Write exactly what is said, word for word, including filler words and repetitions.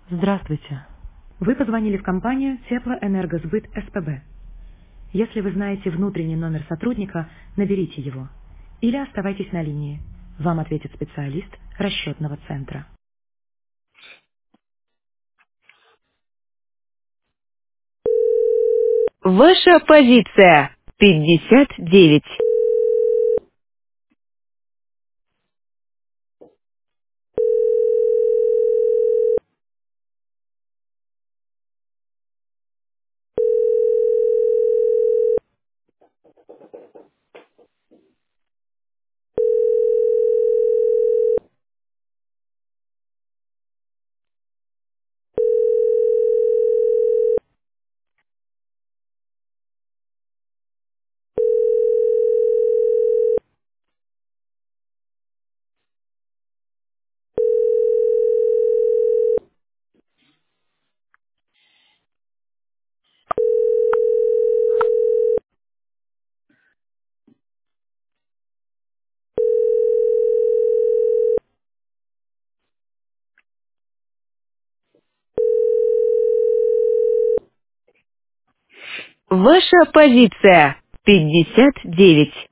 Здравствуйте. Вы позвонили в компанию Теплоэнергосбыт СПБ. Если вы знаете внутренний номер сотрудника, наберите его. Или оставайтесь на линии. Вам ответит специалист расчетного центра. Ваша позиция пятьдесят девять. Ваша позиция пятьдесят девять.